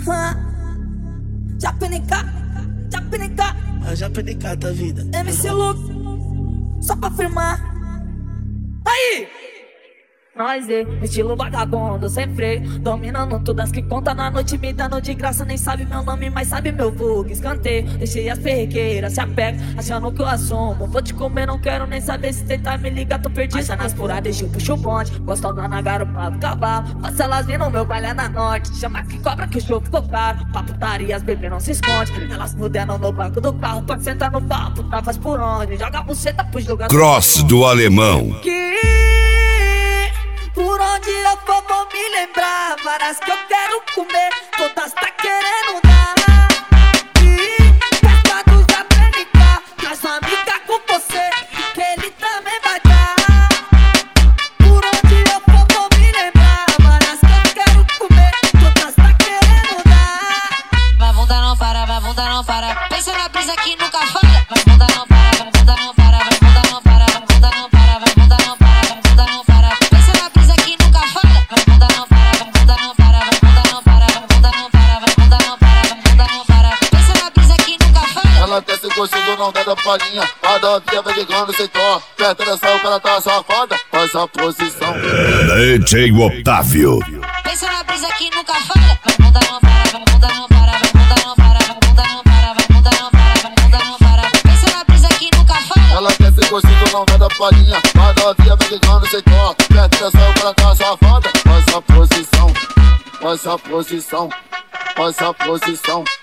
Japinica, a Japinica da vida. MC Luke, só pra firmar. Aí! Nós estilo vagabundo, sem freio, dominando todas que conta na noite, me dando de graça. Nem sabe meu nome, mas sabe meu vulgo. Escanteio, deixei as perrequeiras, se apega, achando que eu assumo. Vou te comer, não quero nem saber se tentar me ligar, tô perdido. Acha nas furadas, eu puxo o bonde, gostando na garupa do cavalo. Faço elas vir no meu baile é na norte, chama que cobra que o show ficou caro. Pra putaria, as bebês não se esconde, elas muderam no banco do carro. Pode sentar no papo, tá, faz por onde, joga a buceta pro jogador. Cross do alemão. Por onde eu for vou me lembrar, várias que eu quero comer, todas tá querendo dar. E festa do Japinica, traz uma amiga com você, que ele também vai dar. Por onde eu for vou me lembrar, várias que eu quero comer, todas tá querendo dar. Vai bunda não para, vai bunda não para, pensa na brisa que nunca falha. Vai bunda não para, vai bunda não para, vai bunda não para, vai bunda não para, vai bunda não para, vai bunda não para. Pensa na brisa que nunca falha. Vai bunda não para, vai bunda não para, vai bunda não para, vai bunda não para, vai bunda não para, vai bunda não para. Pensa na brisa que nunca falha. Ela desce gostando, não dá da palhinha. A novinha vai ligando sem dó. Perto dessa o cara tá safada, faz a posição. DJ Otávio. Pensa na brisa que nunca falha. Vai bunda não para, vai bunda não para, vai bunda não para, vai bunda não para, vai bunda não para, vai bunda não para. Pensa na brisa que nunca falha. Ela desce gostando, não dá da palhinha. A novinha vai ligando sem dó. Perto dessa o cara tá safada, faz a posição, faz a posição, faz a posição.